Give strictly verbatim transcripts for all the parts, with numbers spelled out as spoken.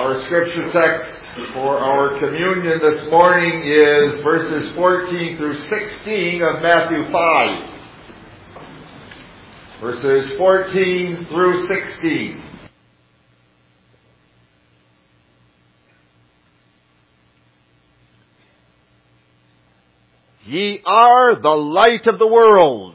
Our scripture text for our communion this morning is verses fourteen through sixteen of Matthew five. Verses fourteen through sixteen. Ye are the light of the world.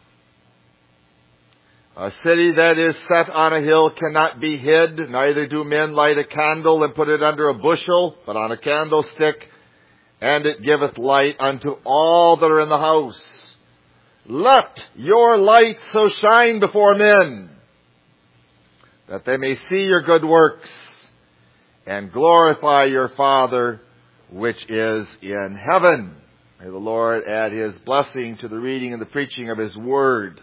A city that is set on a hill cannot be hid, neither do men light a candle and put it under a bushel, but on a candlestick, and it giveth light unto all that are in the house. Let your light so shine before men, that they may see your good works, and glorify your Father which is in heaven. May the Lord add His blessing to the reading and the preaching of His Word.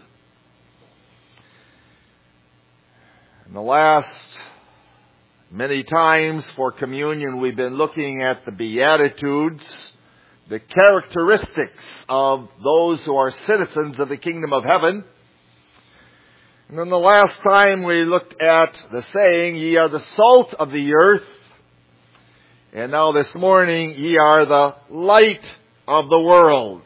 In the last many times for communion, we've been looking at the Beatitudes, the characteristics of those who are citizens of the kingdom of heaven. And then the last time we looked at the saying, ye are the salt of the earth. And now this morning, ye are the light of the world.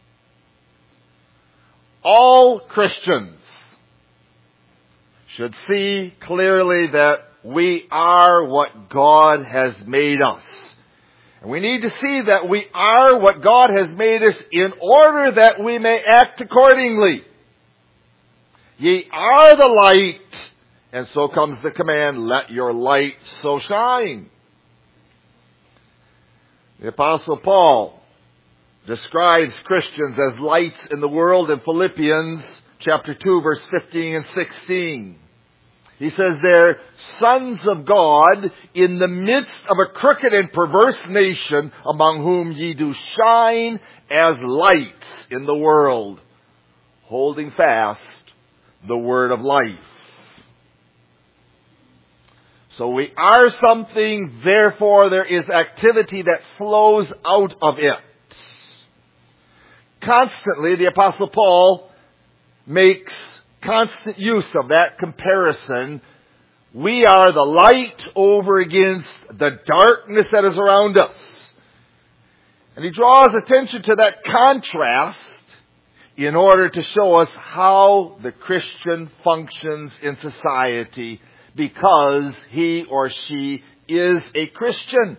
All Christians should see clearly that we are what God has made us. And we need to see that we are what God has made us in order that we may act accordingly. Ye are the light, and so comes the command, let your light so shine. The Apostle Paul describes Christians as lights in the world in Philippians chapter two, verse fifteen and sixteen. He says there, sons of God, in the midst of a crooked and perverse nation, among whom ye do shine as lights in the world, holding fast the word of life. So we are something, therefore there is activity that flows out of it. Constantly, the Apostle Paul makes constant use of that comparison. We are the light over against the darkness that is around us. And he draws attention to that contrast in order to show us how the Christian functions in society because he or she is a Christian.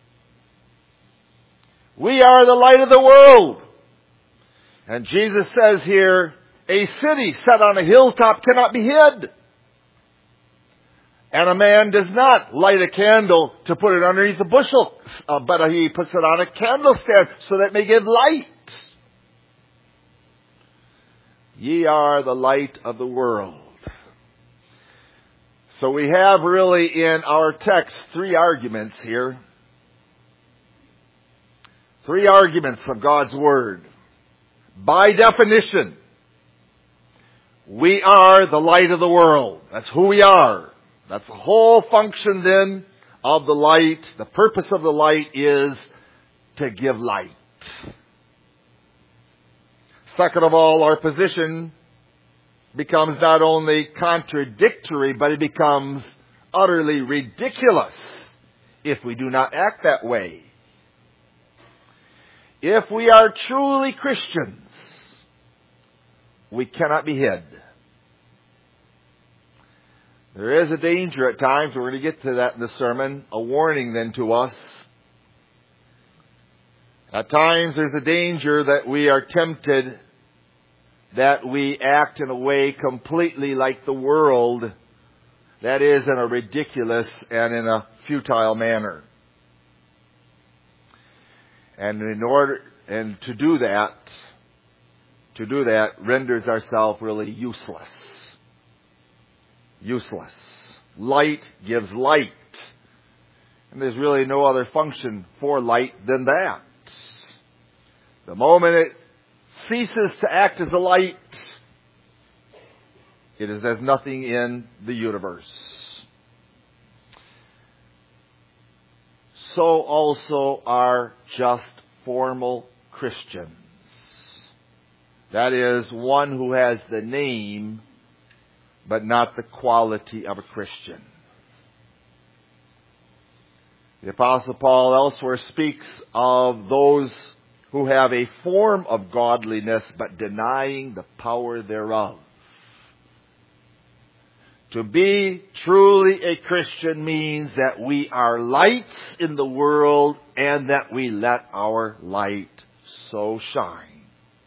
We are the light of the world. And Jesus says here, a city set on a hilltop cannot be hid. And a man does not light a candle to put it underneath a bushel, uh, but he puts it on a candlestand so that it may give light. Ye are the light of the world. So we have really in our text three arguments here. Three arguments of God's Word. By definition, we are the light of the world. That's who we are. That's the whole function then of the light. The purpose of the light is to give light. Second of all, our position becomes not only contradictory, but it becomes utterly ridiculous if we do not act that way. If we are truly Christians, we cannot be hid. There is a danger at times, we're going to get to that in the sermon, a warning then to us. At times there's a danger that we are tempted, that we act in a way completely like the world, that is in a ridiculous and in a futile manner. And in order, and to do that, to do that renders ourselves really useless. Useless. Light gives light. And there's really no other function for light than that. The moment it ceases to act as a light, it is as nothing in the universe. So also are just formal Christians. That is, one who has the name, but not the quality of a Christian. The Apostle Paul elsewhere speaks of those who have a form of godliness but denying the power thereof. To be truly a Christian means that we are lights in the world and that we let our light so shine.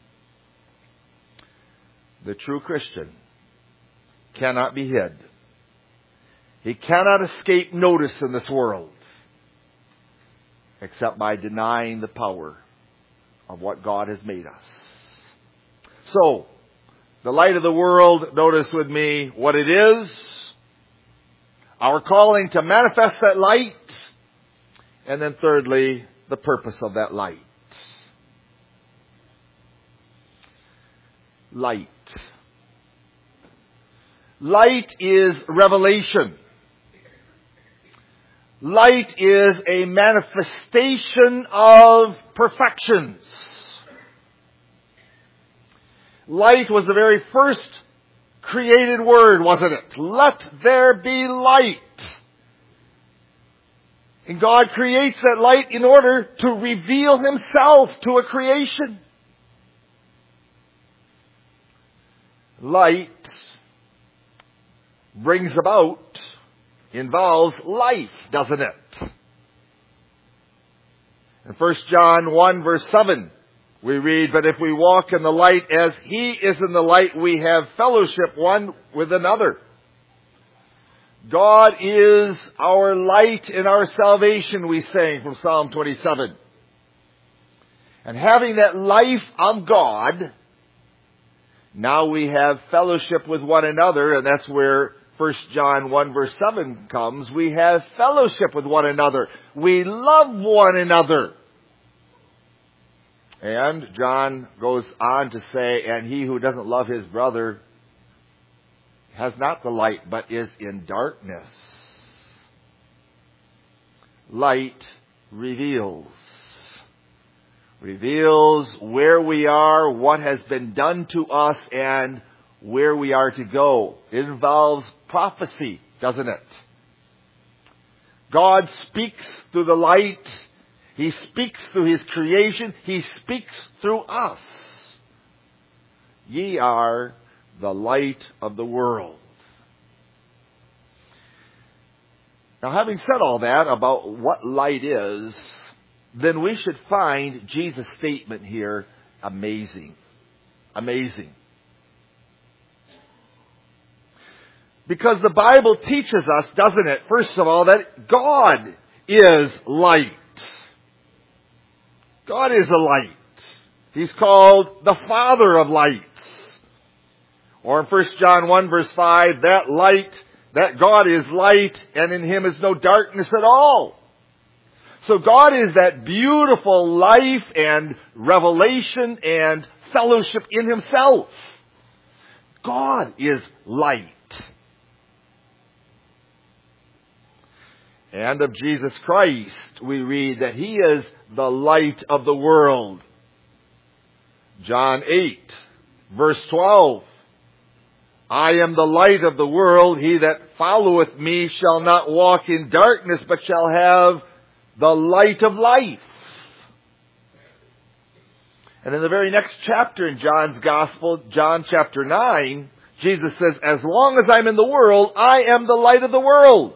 The true Christian cannot be hid. He cannot escape notice in this world except by denying the power of what God has made us. So, the light of the world, notice with me what it is, our calling to manifest that light, and then thirdly, the purpose of that light. Light. Light is revelation. Light is a manifestation of perfections. Light was the very first created word, wasn't it? Let there be light. And God creates that light in order to reveal Himself to a creation. Light brings about, involves life, doesn't it? In First John one verse seven, we read, "But if we walk in the light as He is in the light, we have fellowship one with another." God is our light in our salvation, we sang from Psalm twenty-seven. And having that life of God, now we have fellowship with one another, and that's where First John one verse seven comes. We have fellowship with one another. We love one another. And John goes on to say, "And he who doesn't love his brother has not the light, but is in darkness." Light reveals. Reveals where we are, what has been done to us, and where we are to go. It involves prophecy, doesn't it? God speaks through the light. He speaks through His creation. He speaks through us. Ye are the light of the world. Now, having said all that about what light is, then we should find Jesus' statement here amazing. Amazing. Because the Bible teaches us, doesn't it, first of all, that God is light. God is a light. He's called the Father of lights. Or in First John one verse five, that light, that God is light, and in Him is no darkness at all. So God is that beautiful life and revelation and fellowship in Himself. God is light. And of Jesus Christ, we read that He is the light of the world. John eight, verse twelve. "I am the light of the world. He that followeth me shall not walk in darkness, but shall have the light of life." And in the very next chapter in John's Gospel, John chapter nine, Jesus says, "As long as I'm in the world, I am the light of the world."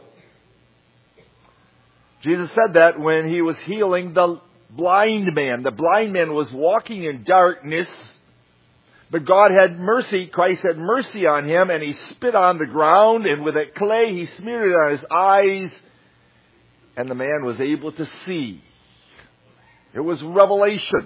Jesus said that when He was healing the blind man. The blind man was walking in darkness, but God had mercy, Christ had mercy on him, and He spit on the ground, and with that clay He smeared it on his eyes, and the man was able to see. It was revelation.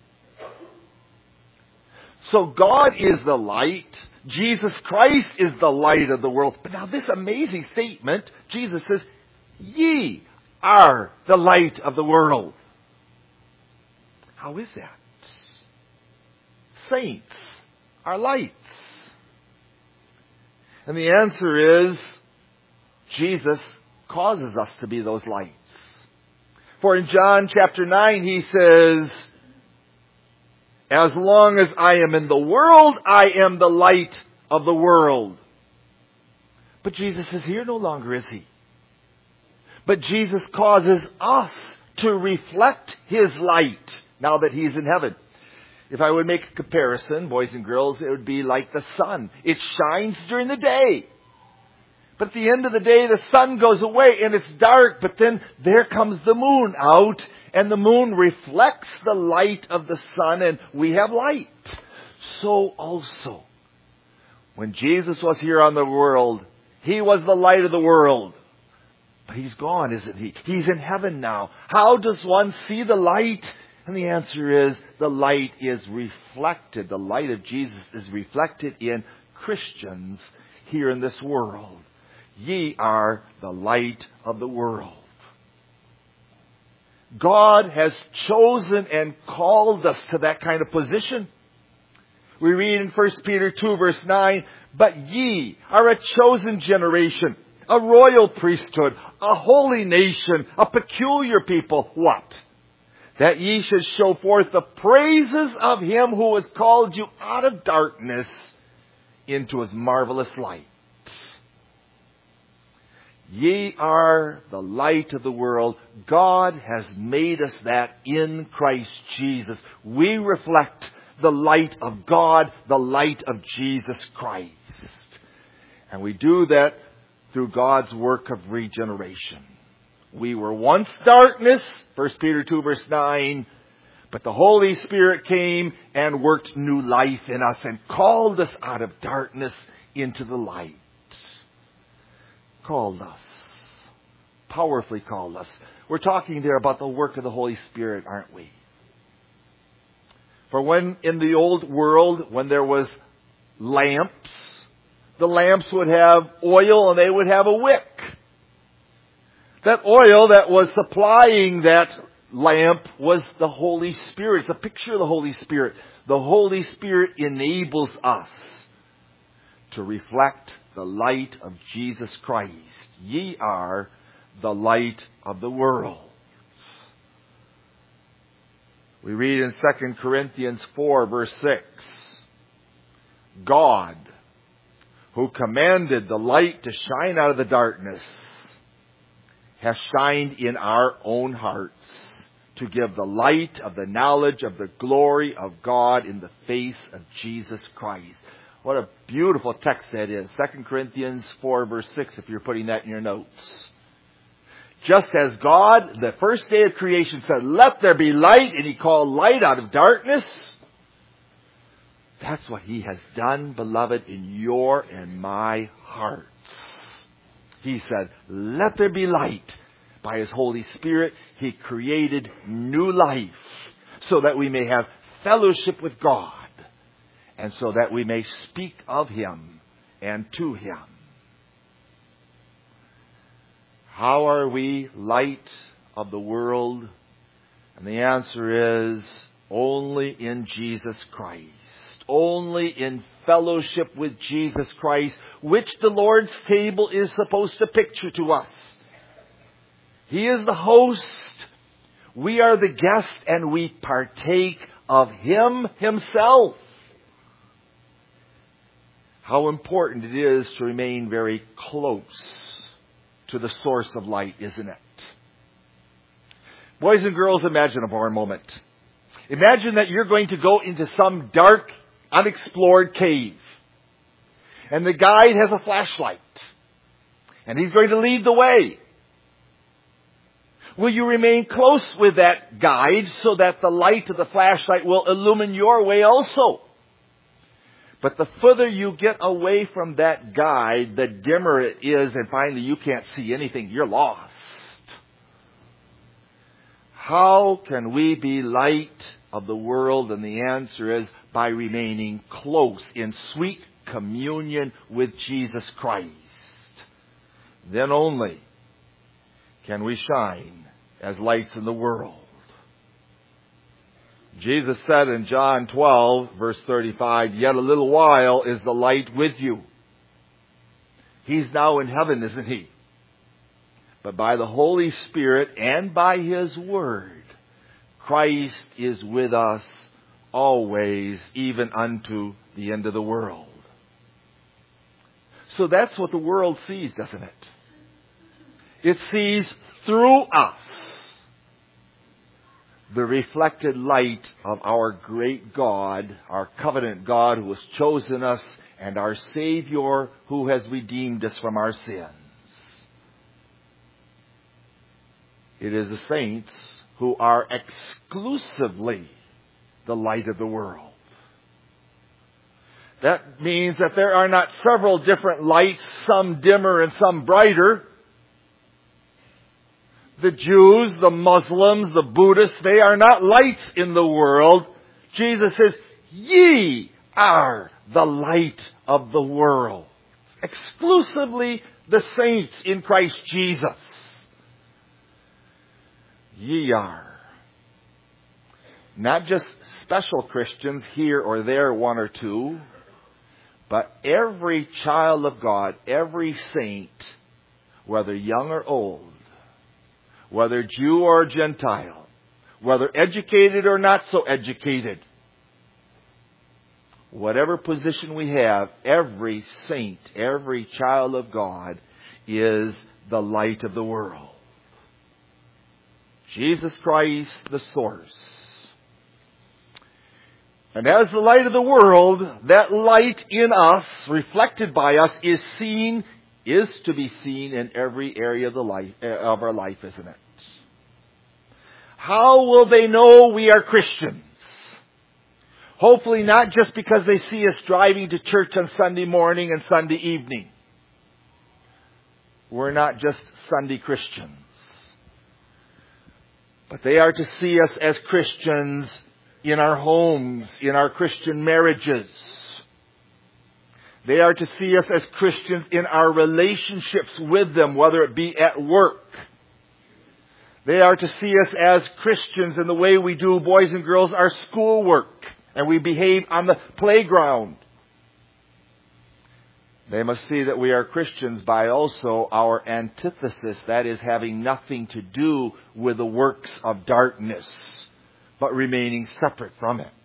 So God is the light. Jesus Christ is the light of the world. But now this amazing statement, Jesus says, "Ye are the light of the world." How is that? Saints are lights. And the answer is, Jesus causes us to be those lights. For in John chapter nine, He says, "As long as I am in the world, I am the light of the world." But Jesus is here no longer, is He? But Jesus causes us to reflect His light now that He's in heaven. If I would make a comparison, boys and girls, it would be like the sun. It shines during the day. But at the end of the day, the sun goes away and it's dark. But then there comes the moon out, and the moon reflects the light of the sun, and we have light. So also, when Jesus was here on the world, He was the light of the world. But He's gone, isn't He? He's in heaven now. How does one see the light? And the answer is, the light is reflected. The light of Jesus is reflected in Christians here in this world. Ye are the light of the world. God has chosen and called us to that kind of position. We read in First Peter two verse nine, but ye are a chosen generation, a royal priesthood, a holy nation, a peculiar people. What? That ye should show forth the praises of Him who has called you out of darkness into His marvelous light. Ye are the light of the world. God has made us that in Christ Jesus. We reflect the light of God, the light of Jesus Christ. And we do that through God's work of regeneration. We were once darkness, First Peter two verse nine, but the Holy Spirit came and worked new life in us and called us out of darkness into the light. Called us. Powerfully called us. We're talking there about the work of the Holy Spirit, aren't we? For when in the old world, when there was lamps, the lamps would have oil and they would have a wick. That oil that was supplying that lamp was the Holy Spirit. It's a picture of the Holy Spirit. The Holy Spirit enables us to reflect the light of Jesus Christ. Ye are the light of the world. We read in Second Corinthians four verse six, God, who commanded the light to shine out of the darkness, has shined in our own hearts to give the light of the knowledge of the glory of God in the face of Jesus Christ. What a beautiful text that is. Second Corinthians four verse six, if you're putting that in your notes. Just as God, the first day of creation, said, let there be light, and He called light out of darkness. That's what He has done, beloved, in your and my hearts. He said, let there be light. By His Holy Spirit, He created new life so that we may have fellowship with God and so that we may speak of Him and to Him. How are we light of the world? And the answer is only in Jesus Christ. Only in fellowship with Jesus Christ, which the Lord's table is supposed to picture to us. He is the host. We are the guest, and we partake of Him Himself. How important it is to remain very close to the source of light, isn't it? Boys and girls, imagine for a moment. Imagine that you're going to go into some dark, unexplored cave. And the guide has a flashlight. And he's going to lead the way. Will you remain close with that guide so that the light of the flashlight will illumine your way also? But the further you get away from that guide, the dimmer it is, and finally you can't see anything. You're lost. How can we be light of the world? And the answer is by remaining close in sweet communion with Jesus Christ. Then only can we shine as lights in the world. Jesus said in John twelve, verse thirty-five, yet a little while is the light with you. He's now in heaven, isn't He? But by the Holy Spirit and by His Word, Christ is with us always, even unto the end of the world. So that's what the world sees, doesn't it? It sees through us the reflected light of our great God, our covenant God who has chosen us, and our Savior who has redeemed us from our sins. It is the saints who are exclusively the light of the world. That means that there are not several different lights, some dimmer and some brighter. The Jews, the Muslims, the Buddhists, they are not lights in the world. Jesus says, ye are the light of the world. Exclusively the saints in Christ Jesus. Ye are. Not just special Christians here or there, one or two, but every child of God, every saint, whether young or old, whether Jew or Gentile, whether educated or not so educated, whatever position we have, every saint, every child of God is the light of the world. Jesus Christ, the source. And as the light of the world, that light in us, reflected by us, is seen, is to be seen in every area of the life of our life, isn't it? How will they know we are Christians? Hopefully not just because they see us driving to church on Sunday morning and Sunday evening. We're not just Sunday Christians. But they are to see us as Christians in our homes, in our Christian marriages. They are to see us as Christians in our relationships with them, whether it be at work. They are to see us as Christians in the way we do, boys and girls, our schoolwork, and we behave on the playground. They must see that we are Christians by also our antithesis, that is, having nothing to do with the works of darkness, but remaining separate from it.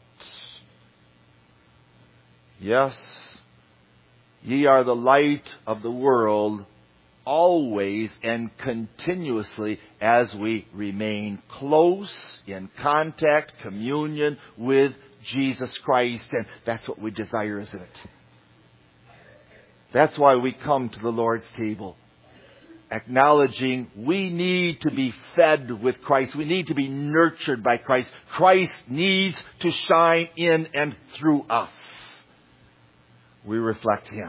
Yes, ye are the light of the world, always and continuously, as we remain close in contact, communion with Jesus Christ. And that's what we desire, isn't it? That's why we come to the Lord's table, acknowledging we need to be fed with Christ. We need to be nurtured by Christ. Christ needs to shine in and through us. We reflect Him.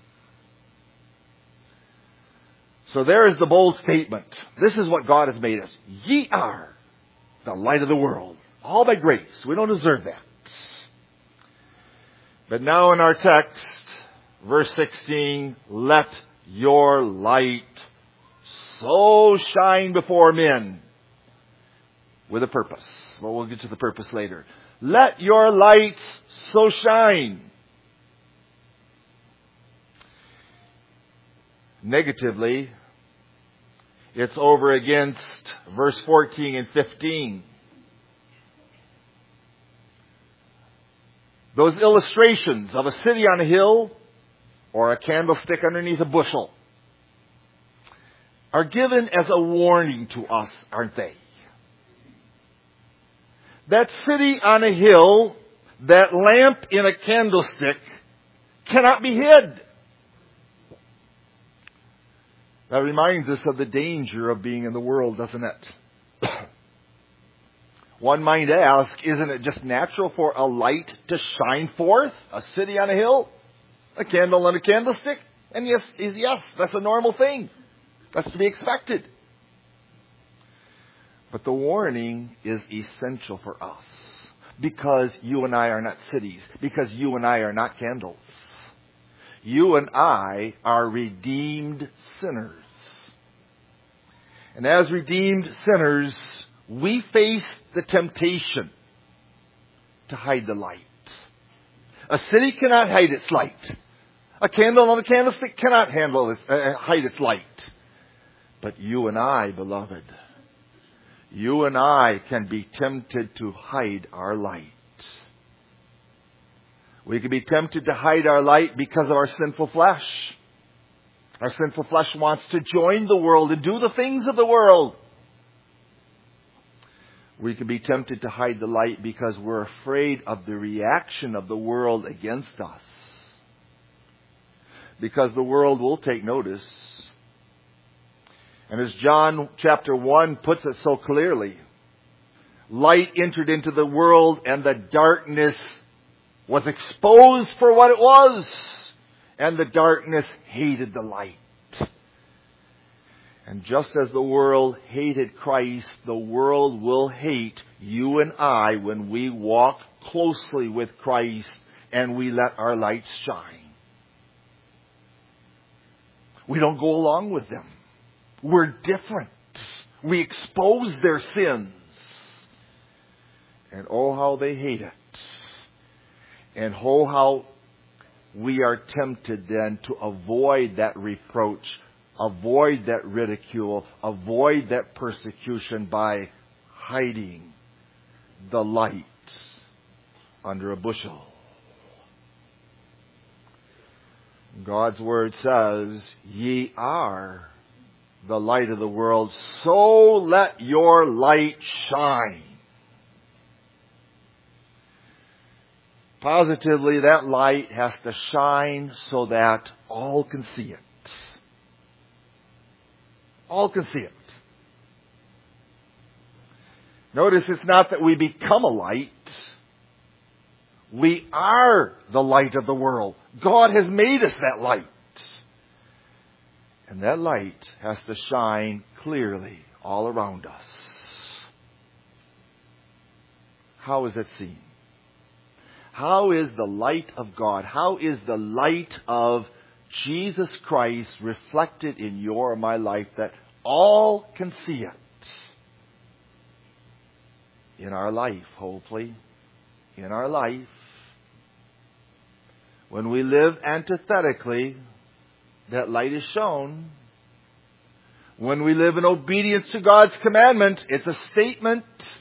So there is the bold statement. This is what God has made us. Ye are the light of the world. All by grace. We don't deserve that. But now in our text, verse sixteen, let your light so shine before men, with a purpose. Well, we'll get to the purpose later. Let your lights so shine. Negatively, it's over against verse fourteen and fifteen. Those illustrations of a city on a hill or a candlestick underneath a bushel are given as a warning to us, aren't they? That city on a hill, that lamp in a candlestick, cannot be hid. That reminds us of the danger of being in the world, doesn't it? One might ask, isn't it just natural for a light to shine forth? A city on a hill? A candle on a candlestick? And yes, yes, that's a normal thing. That's to be expected. But the warning is essential for us. Because you and I are not cities. Because you and I are not candles. You and I are redeemed sinners. And as redeemed sinners, we face the temptation to hide the light. A city cannot hide its light. A candle on a candlestick cannot handle its, uh, hide its light. But you and I, beloved, you and I can be tempted to hide our light. We can be tempted to hide our light because of our sinful flesh. Our sinful flesh wants to join the world and do the things of the world. We can be tempted to hide the light because we're afraid of the reaction of the world against us. Because the world will take notice. And as John chapter one puts it so clearly, light entered into the world and the darkness was exposed for what it was. And the darkness hated the light. And just as the world hated Christ, the world will hate you and I when we walk closely with Christ and we let our light shine. We don't go along with them. We're different. We expose their sins. And oh, how they hate it. And oh, how we are tempted then to avoid that reproach, avoid that ridicule, avoid that persecution by hiding the light under a bushel. God's Word says, ye are the light of the world, so let your light shine. Positively, that light has to shine so that all can see it. All can see it. Notice it's not that we become a light. We are the light of the world. God has made us that light. And that light has to shine clearly all around us. How is it seen? How is the light of God, how is the light of Jesus Christ reflected in your and my life that all can see it? In our life, hopefully. In our life. When we live antithetically, that light is shown. When we live in obedience to God's commandment, it's a statement.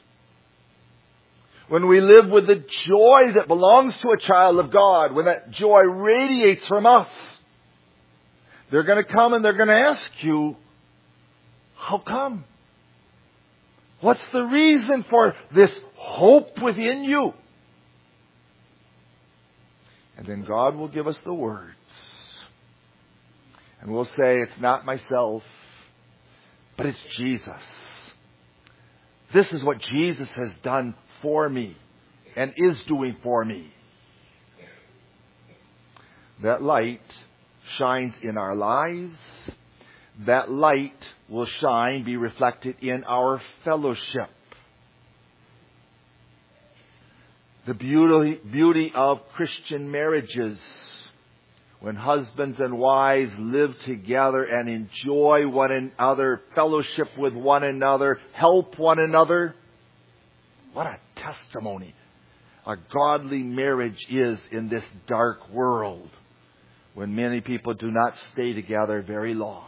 When we live with the joy that belongs to a child of God, when that joy radiates from us, they're going to come and they're going to ask you, how come? What's the reason for this hope within you? And then God will give us the words. And we'll say, it's not myself, but it's Jesus. This is what Jesus has done for me and is doing for me. That light shines in our lives. That light will shine, be reflected in our fellowship. The beauty, beauty of Christian marriages, when husbands and wives live together and enjoy one another, fellowship with one another, help one another. What a testimony a godly marriage is in this dark world when many people do not stay together very long.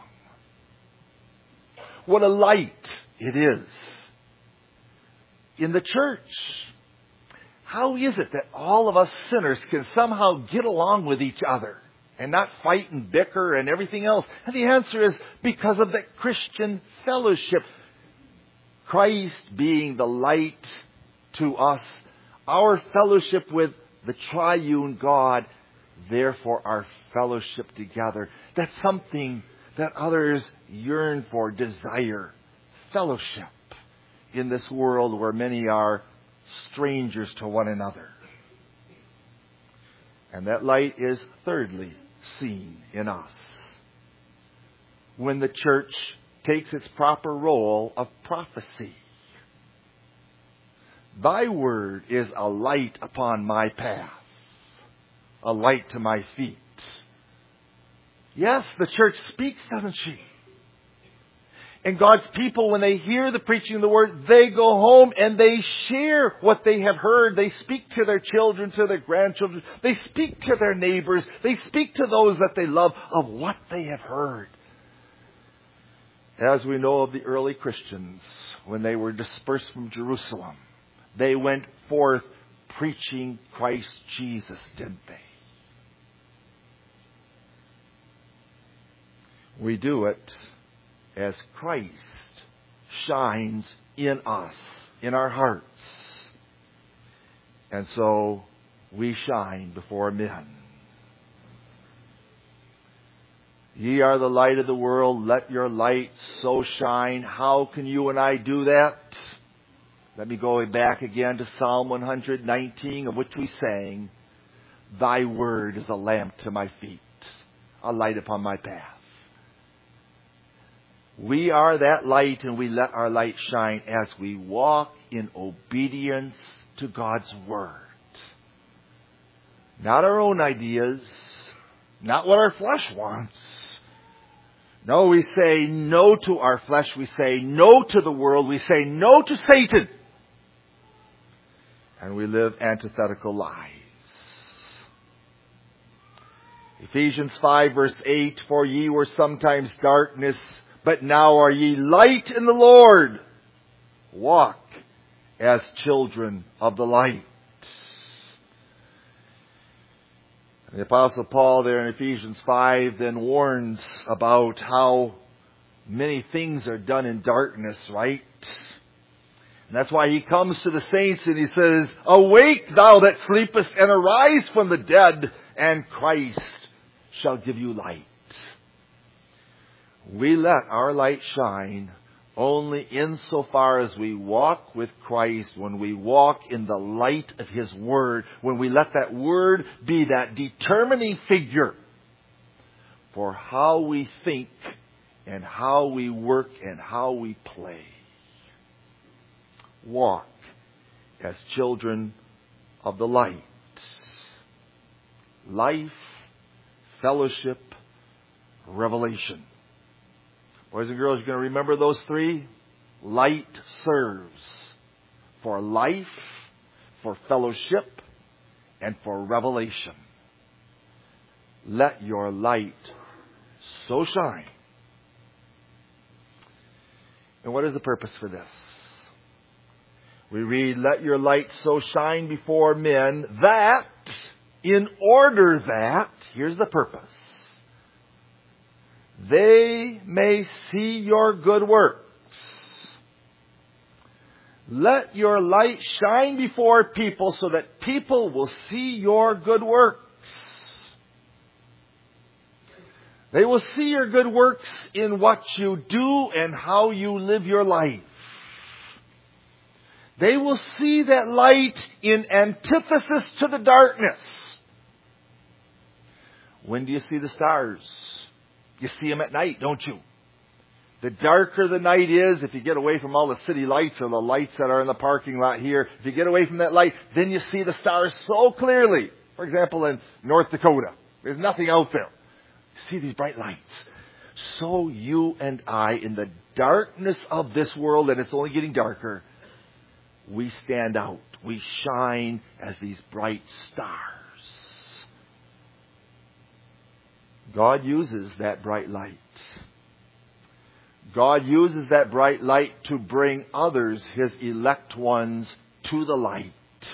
What a light it is in the church. How is it that all of us sinners can somehow get along with each other and not fight and bicker and everything else? And the answer is because of the Christian fellowship. Christ being the light to us, our fellowship with the triune God, therefore our fellowship together. That's something that others yearn for, desire. Fellowship in this world where many are strangers to one another. And that light is thirdly seen in us when the church takes its proper role of prophecy. Thy word is a light upon my path, a light to my feet. Yes, the church speaks, doesn't she? And God's people, when they hear the preaching of the word, they go home and they share what they have heard. They speak to their children, to their grandchildren. They speak to their neighbors. They speak to those that they love of what they have heard. As we know of the early Christians, when they were dispersed from Jerusalem, they went forth preaching Christ Jesus, didn't they? We do it as Christ shines in us, in our hearts. And so we shine before men. Ye are the light of the world. Let your light so shine. How can you and I do that? Let me go back again to Psalm one nineteen, of which we sang, Thy word is a lamp to my feet, a light upon my path. We are that light, and we let our light shine as we walk in obedience to God's word. Not our own ideas, not what our flesh wants. No, we say no to our flesh. We say no to the world. We say no to Satan. And we live antithetical lives. Ephesians five verse eight, For ye were sometimes darkness, but now are ye light in the Lord. Walk as children of the light. The Apostle Paul there in Ephesians five then warns about how many things are done in darkness, right? And that's why he comes to the saints and he says, Awake thou that sleepest, and arise from the dead, and Christ shall give you light. We let our light shine only insofar as we walk with Christ, when we walk in the light of His Word, when we let that Word be that determining figure for how we think and how we work and how we play. Walk as children of the light. Life, fellowship, revelation. Boys and girls, you're going to remember those three? Light serves for life, for fellowship, and for revelation. Let your light so shine. And what is the purpose for this? We read, Let your light so shine before men that, in order that, here's the purpose, they may see your good works. Let your light shine before people so that people will see your good works. They will see your good works in what you do and how you live your life. They will see that light in antithesis to the darkness. When do you see the stars? You see them at night, don't you? The darker the night is, if you get away from all the city lights or the lights that are in the parking lot here, if you get away from that light, then you see the stars so clearly. For example, in North Dakota, there's nothing out there. You see these bright lights. So you and I, in the darkness of this world, and it's only getting darker, we stand out. We shine as these bright stars. God uses that bright light. God uses that bright light to bring others, His elect ones, to the light.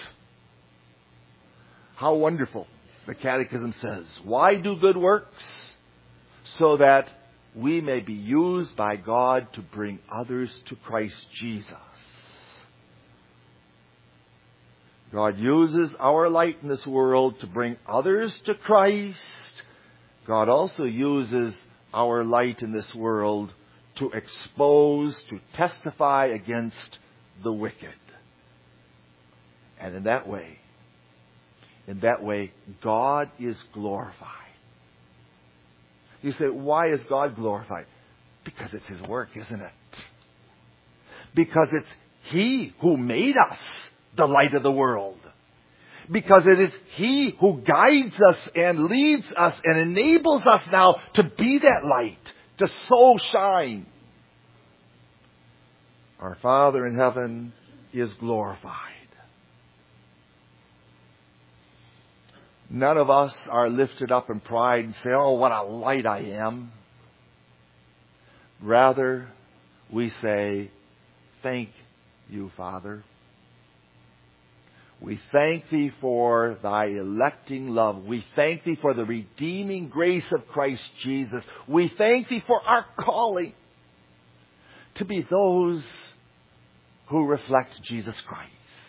How wonderful. The Catechism says, why do good works? So that we may be used by God to bring others to Christ Jesus. God uses our light in this world to bring others to Christ. God also uses our light in this world to expose, to testify against the wicked. And in that way, in that way, God is glorified. You say, why is God glorified? Because it's His work, isn't it? Because it's He who made us the light of the world. Because it is He who guides us and leads us and enables us now to be that light, to so shine. Our Father in heaven is glorified. None of us are lifted up in pride and say, oh, what a light I am. Rather, we say, thank you, Father. We thank Thee for Thy electing love. We thank Thee for the redeeming grace of Christ Jesus. We thank Thee for our calling to be those who reflect Jesus Christ.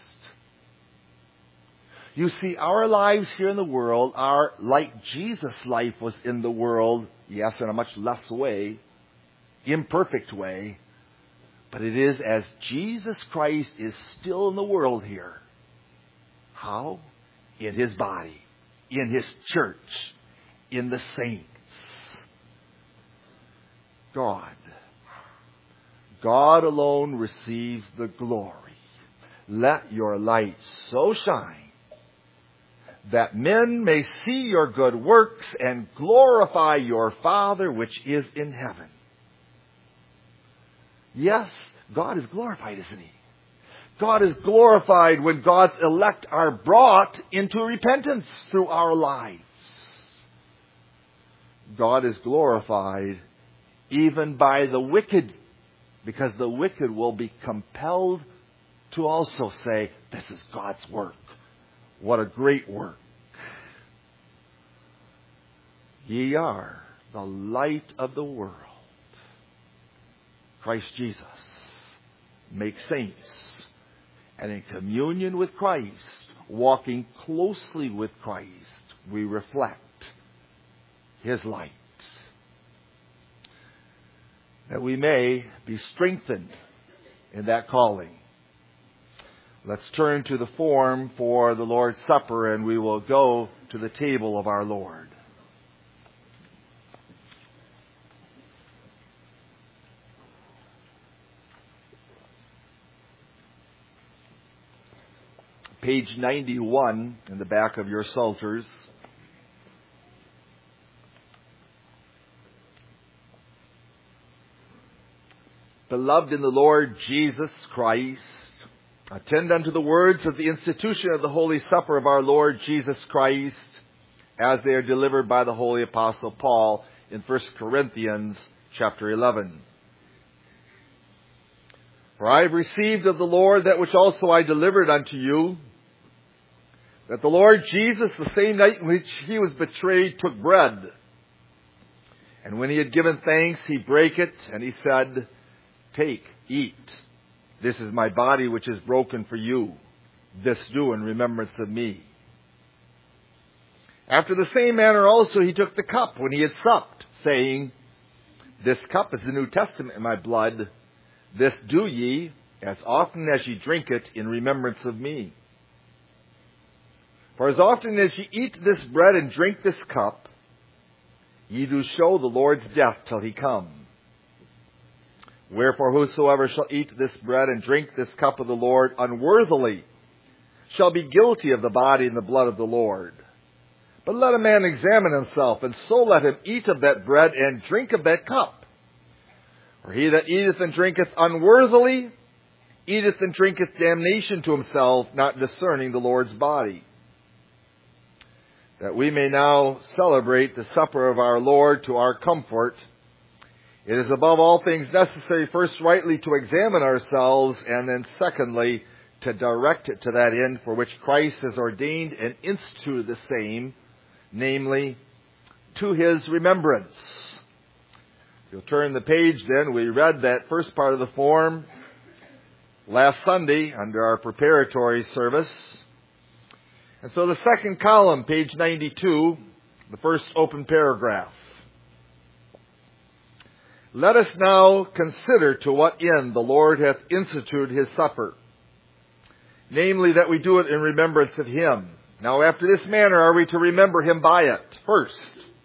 You see, our lives here in the world are like Jesus' life was in the world, yes, in a much less way, imperfect way, but it is as Jesus Christ is still in the world here. How? In His body, in His church, in the saints. God. God alone receives the glory. Let your light so shine that men may see your good works and glorify your Father which is in heaven. Yes, God is glorified, isn't He? God is glorified when God's elect are brought into repentance through our lives. God is glorified even by the wicked, because the wicked will be compelled to also say, this is God's work. What a great work. Ye are the light of the world. Christ Jesus makes saints. And in communion with Christ, walking closely with Christ, we reflect His light. That we may be strengthened in that calling. Let's turn to the form for the Lord's Supper, and we will go to the table of our Lord. Page ninety-one in the back of your Psalters. Beloved in the Lord Jesus Christ, attend unto the words of the institution of the Holy Supper of our Lord Jesus Christ, as they are delivered by the Holy Apostle Paul in First Corinthians chapter eleven. For I have received of the Lord that which also I delivered unto you, that the Lord Jesus, the same night in which He was betrayed, took bread. And when He had given thanks, He brake it, and He said, Take, eat. This is my body which is broken for you. This do in remembrance of me. After the same manner also He took the cup when He had supped, saying, This cup is the New Testament in my blood. This do ye, as often as ye drink it, in remembrance of me. For as often as ye eat this bread and drink this cup, ye do show the Lord's death till He come. Wherefore whosoever shall eat this bread and drink this cup of the Lord unworthily shall be guilty of the body and the blood of the Lord. But let a man examine himself, and so let him eat of that bread and drink of that cup. For he that eateth and drinketh unworthily eateth and drinketh damnation to himself, not discerning the Lord's body. That we may now celebrate the supper of our Lord to our comfort, it is above all things necessary first rightly to examine ourselves, and then secondly to direct it to that end for which Christ has ordained and instituted the same, namely to His remembrance. If you'll turn the page then, we read that first part of the form last Sunday under our preparatory service. And so the second column, page ninety-two, the first open paragraph. Let us now consider to what end the Lord hath instituted His supper, namely that we do it in remembrance of Him. Now after this manner are we to remember Him by it. First,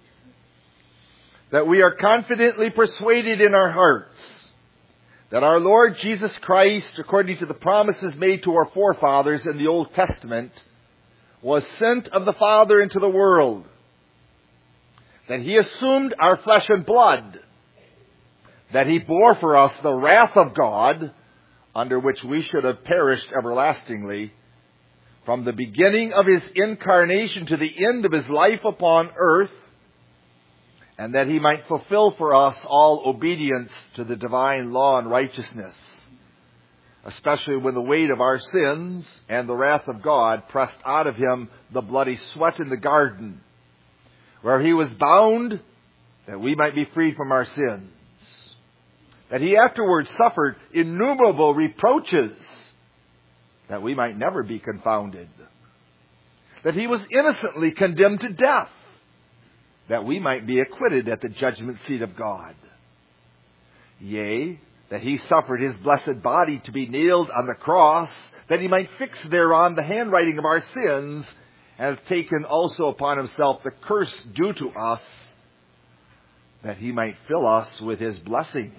that we are confidently persuaded in our hearts that our Lord Jesus Christ, according to the promises made to our forefathers in the Old Testament, was sent of the Father into the world, that He assumed our flesh and blood, that He bore for us the wrath of God, under which we should have perished everlastingly, from the beginning of His incarnation to the end of His life upon earth, and that He might fulfill for us all obedience to the divine law and righteousness. especially when the weight of our sins and the wrath of God pressed out of him the bloody sweat in the garden, where he was bound that we might be freed from our sins. That he afterwards suffered innumerable reproaches, that we might never be confounded. That he was innocently condemned to death, that we might be acquitted at the judgment seat of God. Yea, that he suffered his blessed body to be nailed on the cross, that he might fix thereon the handwriting of our sins, and hath taken also upon himself the curse due to us, that he might fill us with his blessings.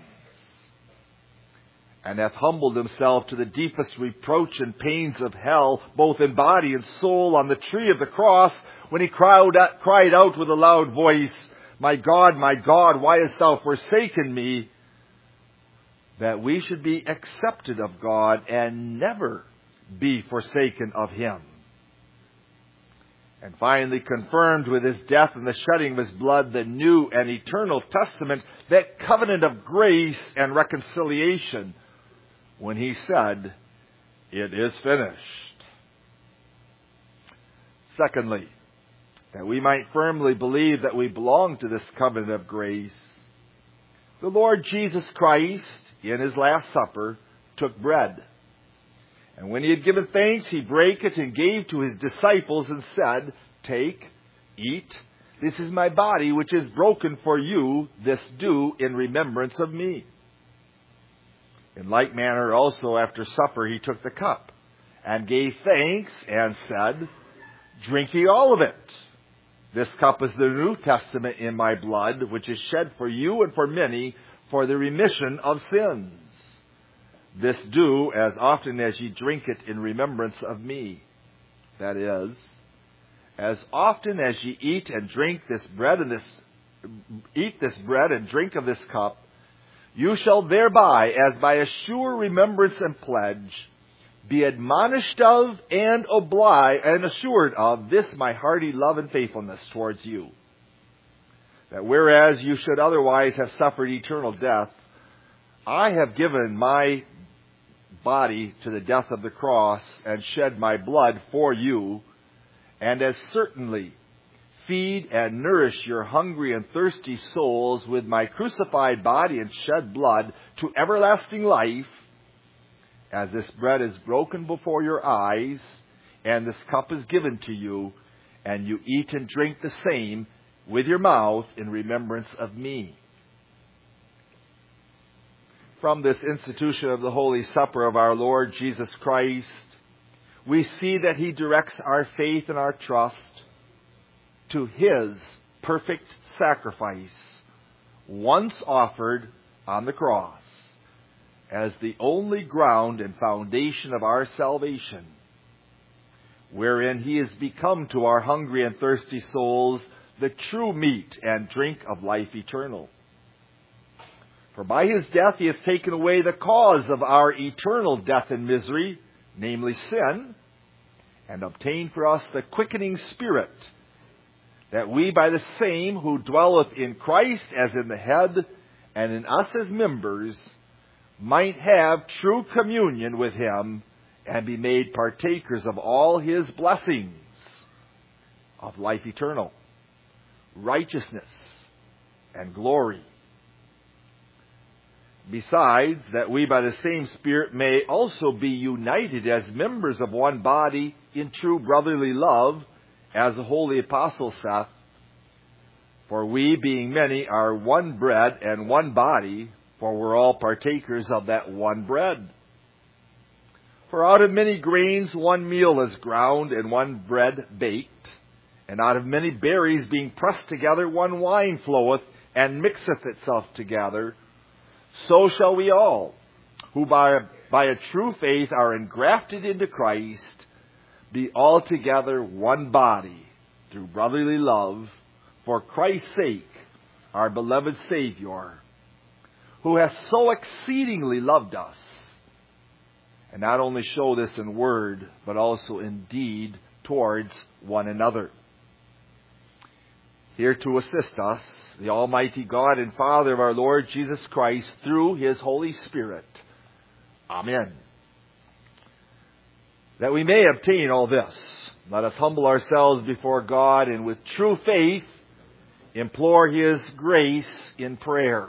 And hath humbled himself to the deepest reproach and pains of hell, both in body and soul, on the tree of the cross, when he cried out, cried out with a loud voice, My God, my God, why hast thou forsaken me? That we should be accepted of God and never be forsaken of him. And finally confirmed with his death and the shedding of his blood the new and eternal testament, that covenant of grace and reconciliation, when he said, It is finished. Secondly, that we might firmly believe that we belong to this covenant of grace, the Lord Jesus Christ, in his Last Supper, took bread. And when he had given thanks, he brake it and gave to his disciples and said, Take, eat, this is my body which is broken for you, this do in remembrance of me. In like manner also after supper he took the cup, and gave thanks, and said, Drink ye all of it. This cup is the New Testament in my blood, which is shed for you and for many for the remission of sins. This do as often as ye drink it in remembrance of me. That is, as often as ye eat and drink this bread and this eat this bread and drink of this cup, you shall thereby, as by a sure remembrance and pledge, be admonished of and obliged and assured of this my hearty love and faithfulness towards you. That whereas you should otherwise have suffered eternal death, I have given my body to the death of the cross and shed my blood for you, and as certainly feed and nourish your hungry and thirsty souls with my crucified body and shed blood to everlasting life, as this bread is broken before your eyes, and this cup is given to you, and you eat and drink the same with your mouth in remembrance of me. From this institution of the Holy Supper of our Lord Jesus Christ, we see that he directs our faith and our trust to his perfect sacrifice, once offered on the cross, as the only ground and foundation of our salvation, wherein he has become to our hungry and thirsty souls the true meat and drink of life eternal. For by his death he hath taken away the cause of our eternal death and misery, namely sin, and obtained for us the quickening Spirit, that we by the same who dwelleth in Christ as in the head, and in us as members, might have true communion with him, and be made partakers of all his blessings of life eternal, righteousness, and glory. Besides, that we by the same Spirit may also be united as members of one body in true brotherly love, as the holy apostle saith, For we, being many, are one bread and one body, for we're all partakers of that one bread. For out of many grains one meal is ground, and one bread baked. And out of many berries being pressed together one wine floweth, and mixeth itself together. So shall we all, who by a, by a true faith are engrafted into Christ, be altogether one body through brotherly love, for Christ's sake, our beloved Savior, who has so exceedingly loved us, and not only show this in word, but also in deed towards one another. Here to assist us, the Almighty God and Father of our Lord Jesus Christ, through his Holy Spirit. Amen. That we may obtain all this, let us humble ourselves before God and with true faith implore His grace in prayer.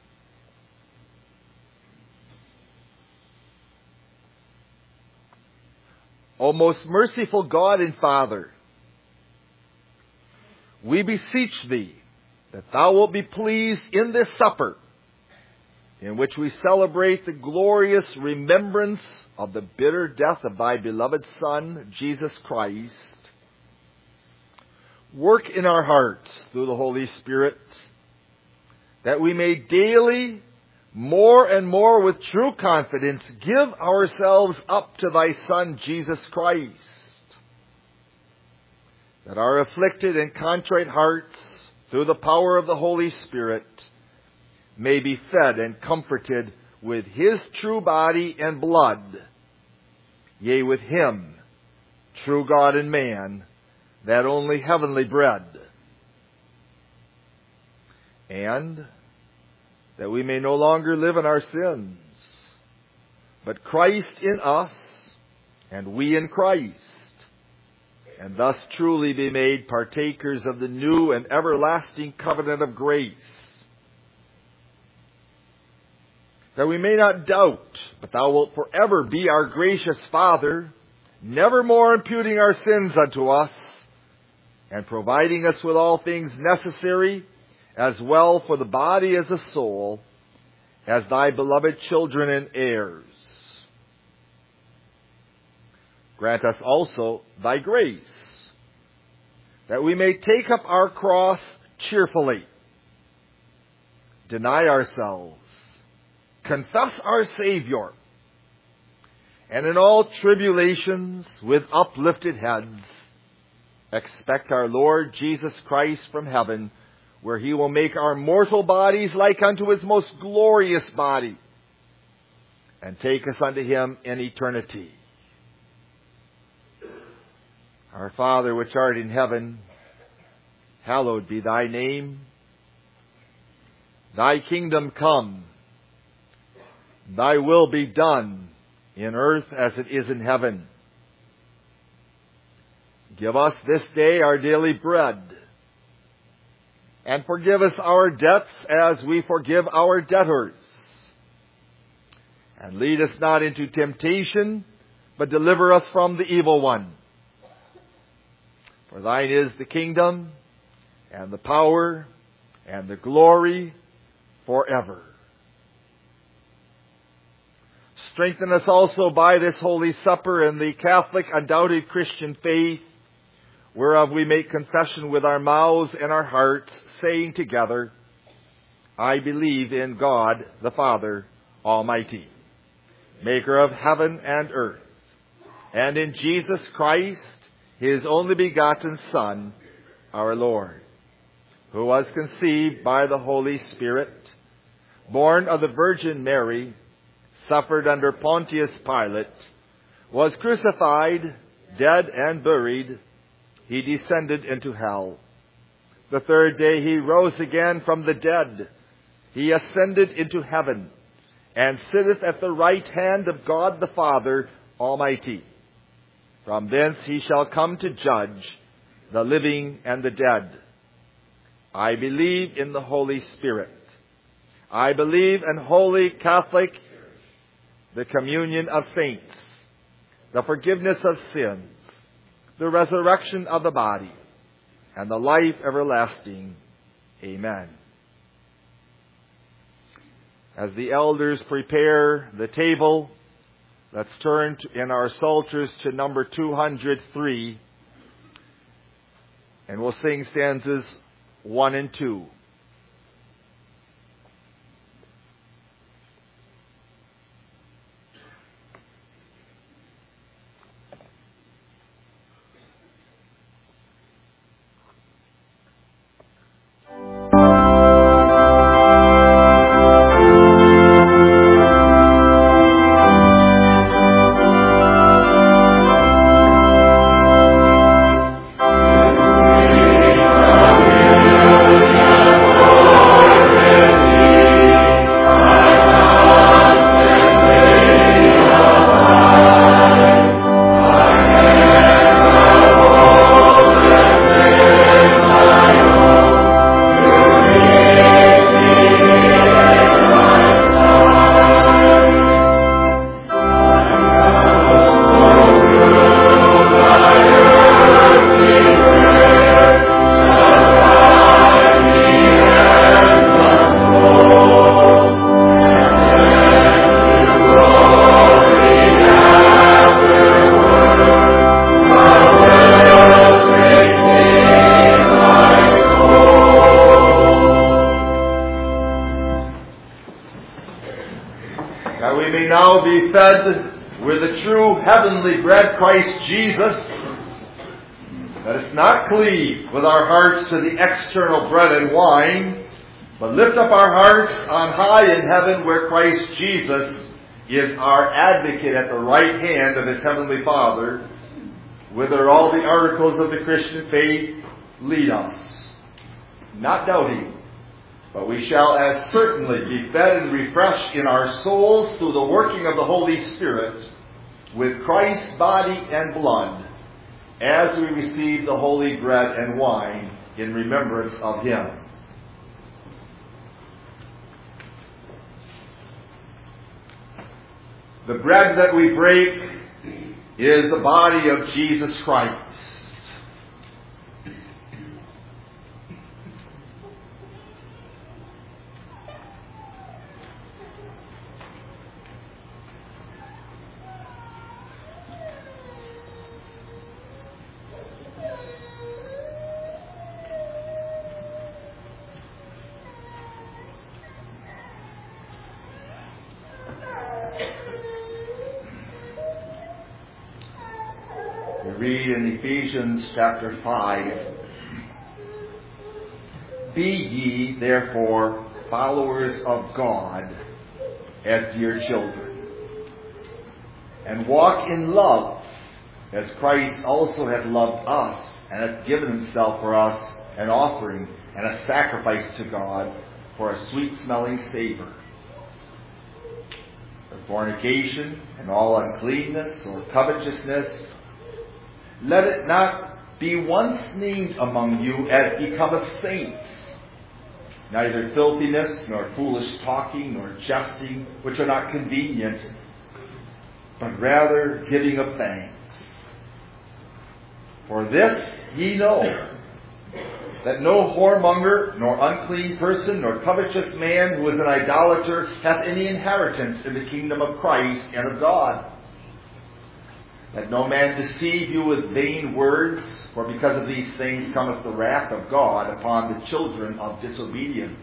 O most merciful God and Father, we beseech Thee that Thou wilt be pleased in this supper, in which we celebrate the glorious remembrance of the bitter death of Thy beloved Son, Jesus Christ. Work in our hearts through the Holy Spirit, that we may daily, more and more with true confidence, give ourselves up to Thy Son, Jesus Christ. That our afflicted and contrite hearts, through the power of the Holy Spirit, may be fed and comforted with His true body and blood, yea, with Him, true God and man, that only heavenly bread. And that we may no longer live in our sins, but Christ in us, and we in Christ, and thus truly be made partakers of the new and everlasting covenant of grace. That we may not doubt, but Thou wilt forever be our gracious Father, never more imputing our sins unto us, and providing us with all things necessary, as well for the body as the soul, as Thy beloved children and heirs. Grant us also Thy grace, that we may take up our cross cheerfully, deny ourselves, confess our Savior, and in all tribulations with uplifted heads, expect our Lord Jesus Christ from heaven, where He will make our mortal bodies like unto His most glorious body, and take us unto Him in eternity. Our Father, which art in heaven, hallowed be Thy name. Thy kingdom come. Thy will be done in earth as it is in heaven. Give us this day our daily bread, and forgive us our debts as we forgive our debtors. And lead us not into temptation, but deliver us from the evil one. For Thine is the kingdom, and the power, and the glory forever. Strengthen us also by this Holy Supper in the Catholic, undoubted Christian faith, whereof we make confession with our mouths and our hearts, saying together, I believe in God the Father Almighty, maker of heaven and earth, and in Jesus Christ, His only begotten Son, our Lord, who was conceived by the Holy Spirit, born of the Virgin Mary, suffered under Pontius Pilate, was crucified, dead and buried. He descended into hell. The third day He rose again from the dead. He ascended into heaven, and sitteth at the right hand of God the Father Almighty. From thence He shall come to judge the living and the dead. I believe in the Holy Spirit. I believe in Holy Catholic, the communion of saints, the forgiveness of sins, the resurrection of the body, and the life everlasting. Amen. As the elders prepare the table, let's turn to, in our psalters to number two hundred three, and we'll sing stanzas one and two. Amen. shall be fed with the true heavenly bread, Christ Jesus. Let us not cleave with our hearts to the external bread and wine, but lift up our hearts on high in heaven where Christ Jesus is our advocate at the right hand of his heavenly Father, whither all the articles of the Christian faith lead us. Not doubting, but we shall as certainly be fed and refreshed in our souls through the working of the Holy Spirit with Christ's body and blood as we receive the holy bread and wine in remembrance of him. The bread that we break is the body of Jesus Christ. Read in Ephesians chapter five, Be ye therefore followers of God as dear children, and walk in love as Christ also hath loved us and hath given himself for us an offering and a sacrifice to God for a sweet-smelling savor. For fornication and all uncleanness or covetousness, let it not be once named among you as becometh saints, neither filthiness, nor foolish talking, nor jesting, which are not convenient, but rather giving of thanks. For this ye know, that no whoremonger, nor unclean person, nor covetous man who is an idolater hath any inheritance in the kingdom of Christ and of God. Let no man deceive you with vain words, for because of these things cometh the wrath of God upon the children of disobedience.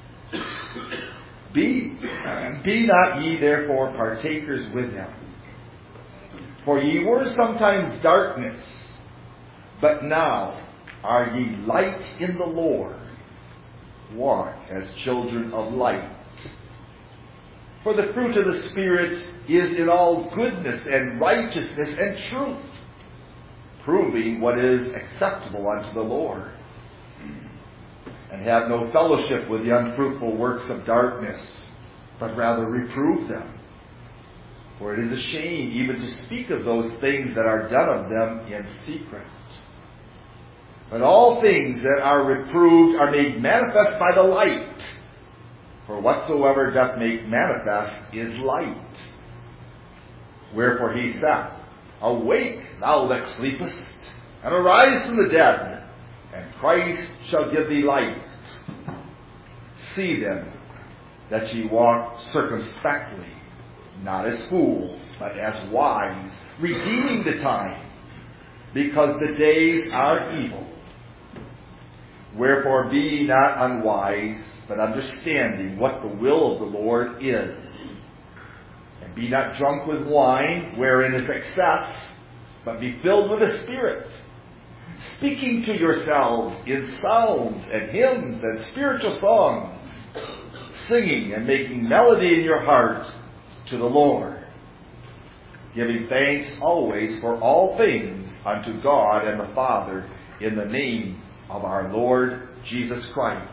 Be, be not ye therefore partakers with them. For ye were sometimes darkness, but now are ye light in the Lord. Walk as children of light. For the fruit of the Spirit is in all goodness and righteousness and truth, proving what is acceptable unto the Lord. And have no fellowship with the unfruitful works of darkness, but rather reprove them. For it is a shame even to speak of those things that are done of them in secret. But all things that are reproved are made manifest by the light. For whatsoever doth make manifest is light. Wherefore he saith, Awake, thou that sleepest, and arise from the dead, and Christ shall give thee light. See then that ye walk circumspectly, not as fools, but as wise, redeeming the time, because the days are evil. Wherefore be ye not unwise, but understanding what the will of the Lord is. And be not drunk with wine, wherein is excess, but be filled with the Spirit, speaking to yourselves in psalms and hymns and spiritual songs, singing and making melody in your hearts to the Lord, giving thanks always for all things unto God and the Father in the name of our Lord Jesus Christ.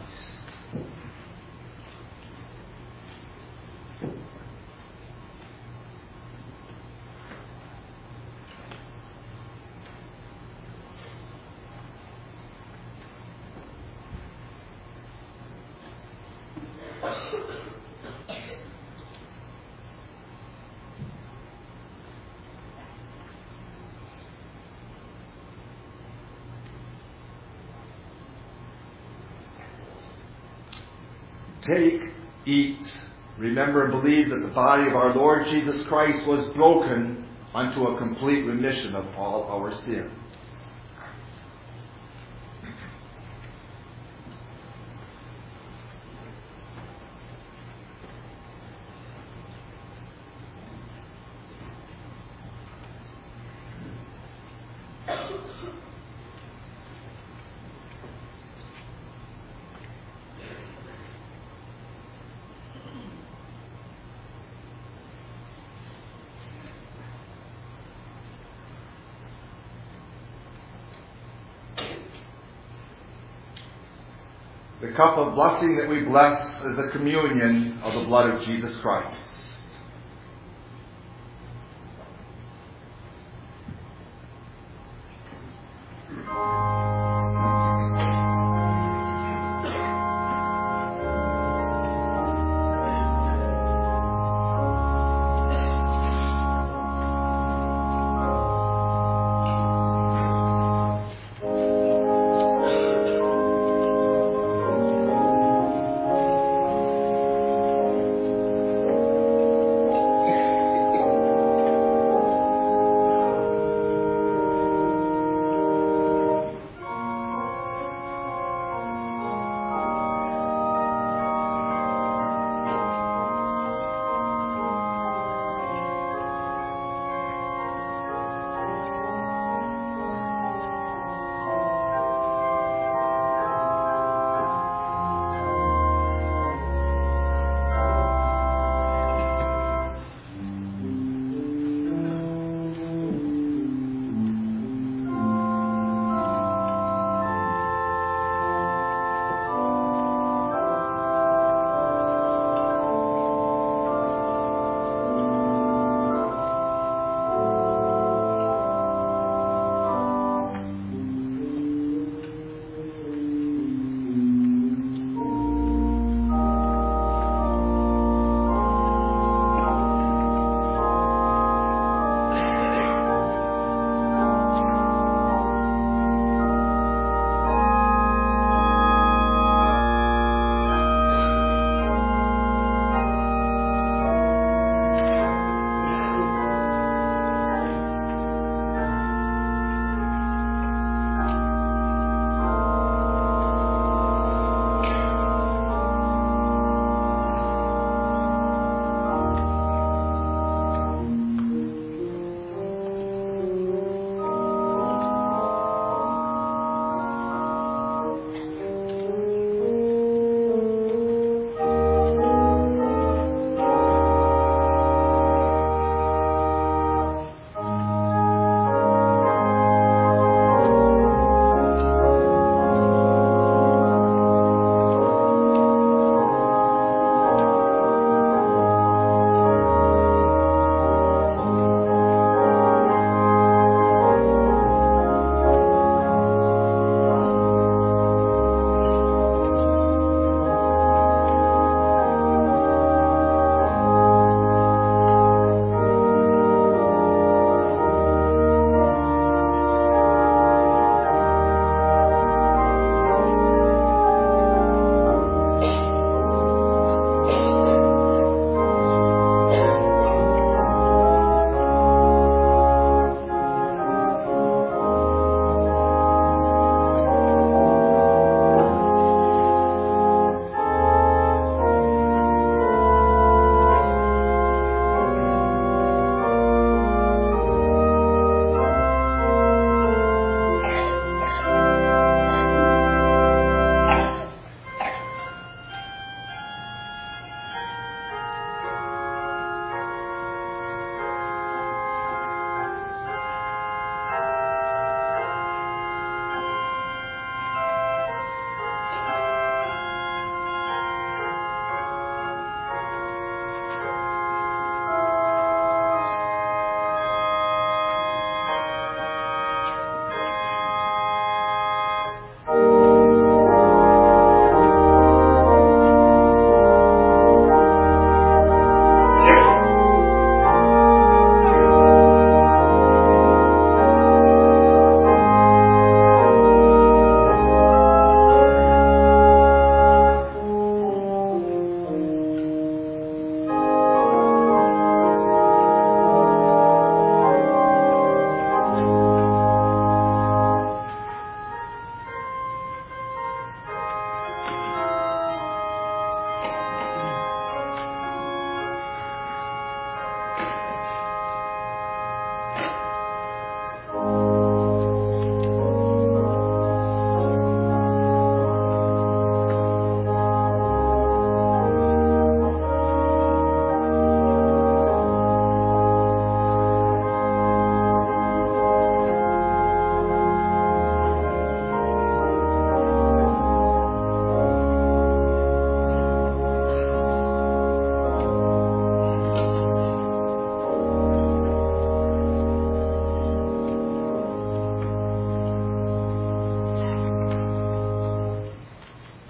Take, eat, remember and believe that the body of our Lord Jesus Christ was broken unto a complete remission of all our sins. The cup of blessing that we bless is a communion of the blood of Jesus Christ.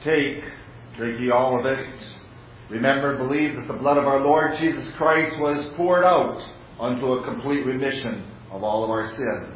Take, drink ye all of it. Remember and believe that the blood of our Lord Jesus Christ was poured out unto a complete remission of all of our sins.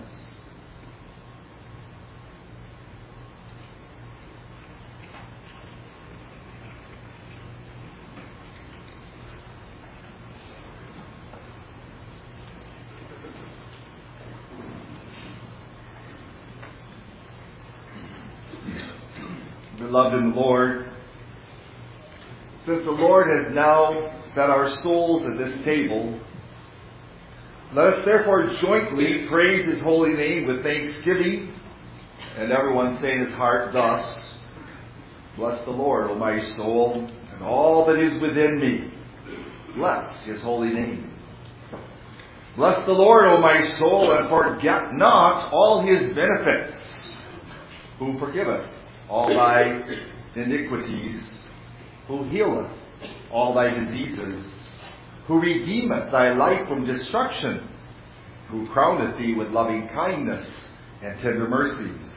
Beloved in the Lord, since the Lord has now fed our souls at this table, let us therefore jointly praise His holy name with thanksgiving, and everyone say in his heart thus: Bless the Lord, O my soul, and all that is within me. Bless His holy name. Bless the Lord, O my soul, and forget not all His benefits, who forgiveth all thy iniquities, who healeth all thy diseases, who redeemeth thy life from destruction, who crowneth thee with loving kindness and tender mercies.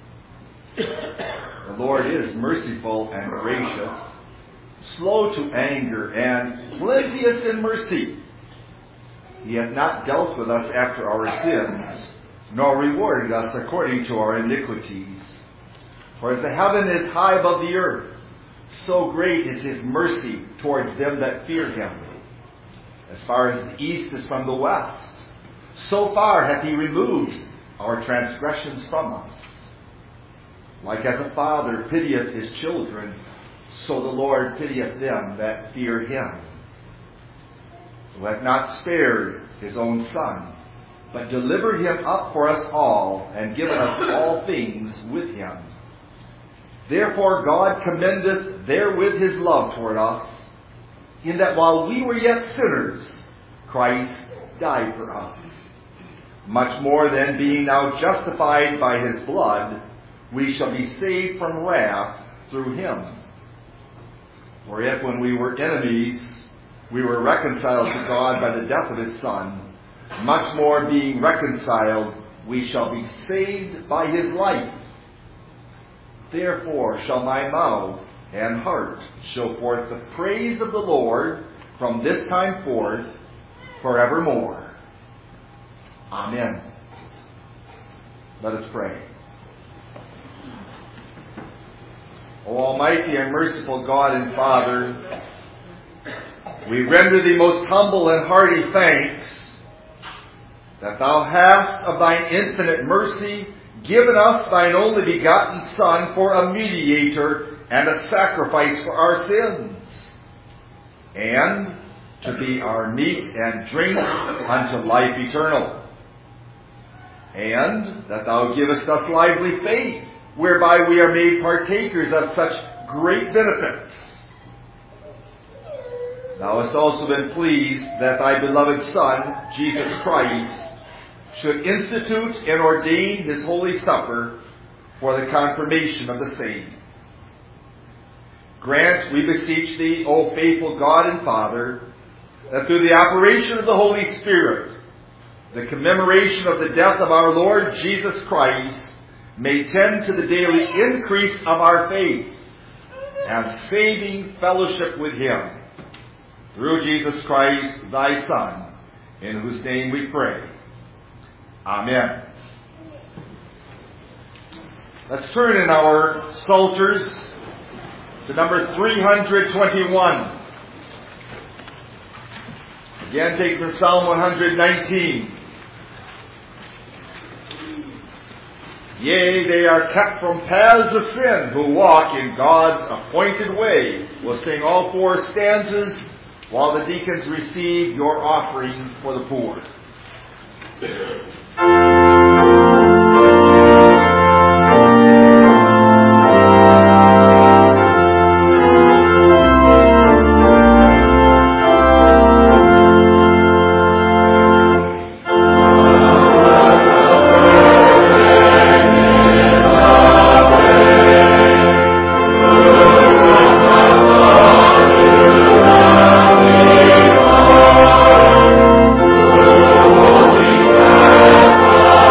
The Lord is merciful and gracious, slow to anger, and plenteous in mercy. He hath not dealt with us after our sins, nor rewarded us according to our iniquities. For as the heaven is high above the earth, so great is His mercy towards them that fear Him. As far as the east is from the west, so far hath He removed our transgressions from us. Like as a father pitieth his children, so the Lord pitieth them that fear Him. Who hath not spared His own Son, but delivered Him up for us all, and given us all things with Him. Therefore God commendeth therewith His love toward us, in that while we were yet sinners, Christ died for us. Much more then, being now justified by His blood, we shall be saved from wrath through Him. For if when we were enemies, we were reconciled to God by the death of His Son, much more being reconciled, we shall be saved by His life. Therefore shall my mouth and heart show forth the praise of the Lord from this time forth, forevermore. Amen. Let us pray. O Almighty and merciful God and Father, we render Thee most humble and hearty thanks that Thou hast of Thine infinite mercy given us Thine only begotten Son for a mediator and a sacrifice for our sins, and to be our meat and drink unto life eternal. And that Thou givest us lively faith, whereby we are made partakers of such great benefits. Thou hast also been pleased that Thy beloved Son, Jesus Christ, should institute and ordain His holy supper for the confirmation of the same. Grant, we beseech Thee, O faithful God and Father, that through the operation of the Holy Spirit, the commemoration of the death of our Lord Jesus Christ may tend to the daily increase of our faith and saving fellowship with Him. Through Jesus Christ, Thy Son, in whose name we pray. Amen. Let's turn in our Psalters to number three hundred twenty-one. Again, taken from Psalm one hundred nineteen. Yea, they are kept from paths of sin who walk in God's appointed way. We'll sing all four stanzas while the deacons receive your offering for the poor. Oh,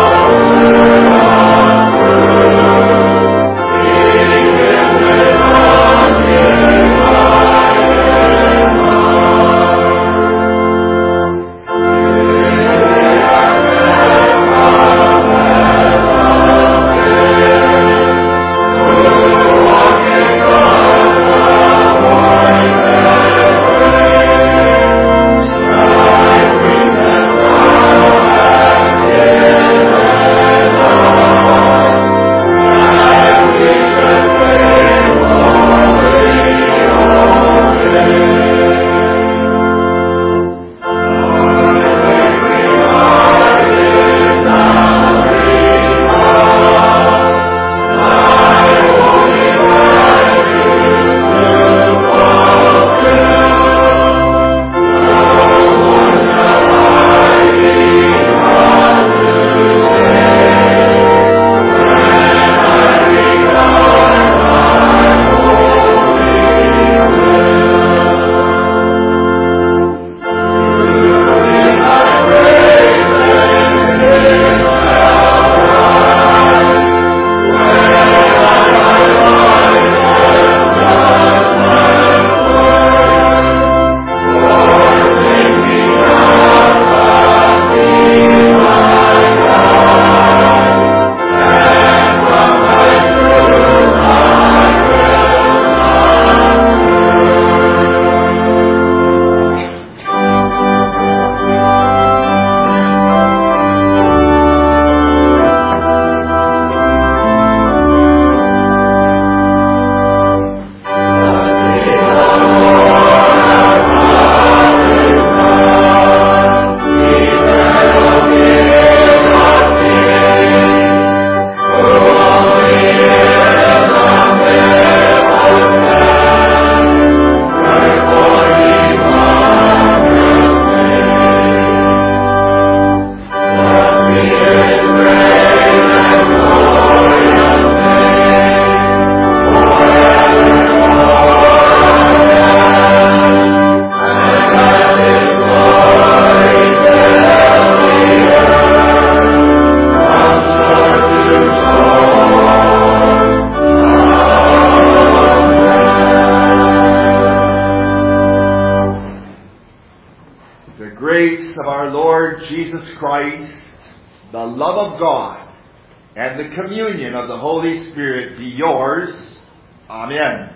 Lord Jesus Christ, the love of God, and the communion of the Holy Spirit be yours. Amen.